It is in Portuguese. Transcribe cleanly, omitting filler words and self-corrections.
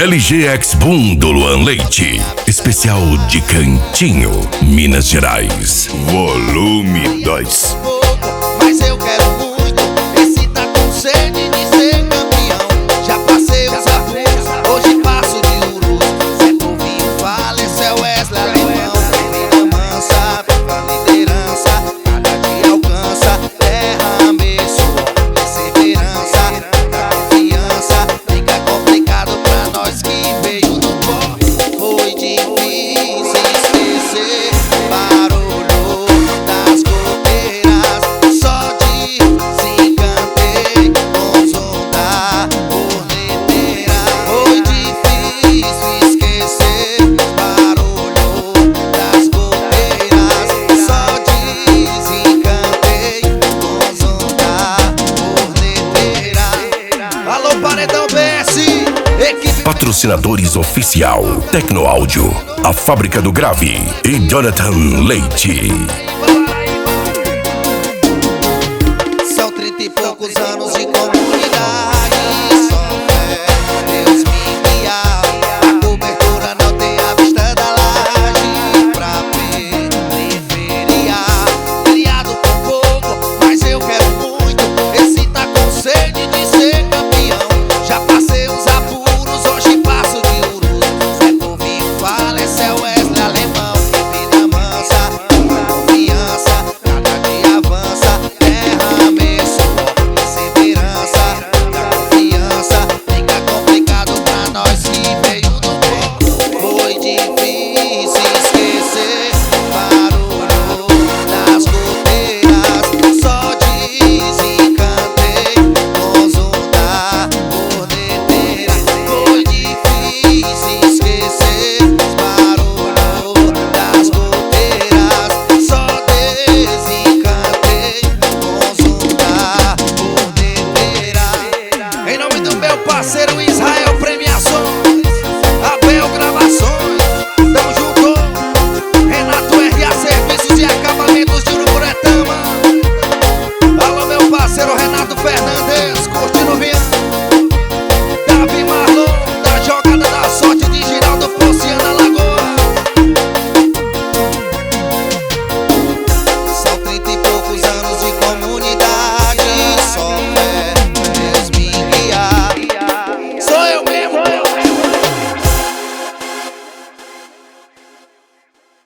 LGX Boom do Luan Leite. Especial de Cantinho, Minas Gerais. Volume 2. Mas eu quero muito, esse tá com sede de ser campeão. Já passei os apuros, hoje passo de urus. Zé Povinho fala, esse é o Wesley Alemão. Vida mansa, viva a liderança, cada dia alcança. Derrame suor, perseverança, muita confiança. Fica complicado pra nós que veio do pó. Foi difícil esquecer barulho das goteiras. Só de se encantei com som da corneteira. Foi difícil esquecer barulho das goteiras. Só de se encantei com som da corneteira. Alô, Paredão BS, equipe. Patrocinadores oficial: Tecnoáudio, a Fábrica do Grave e Jonathan Leite. São 30 e poucos anos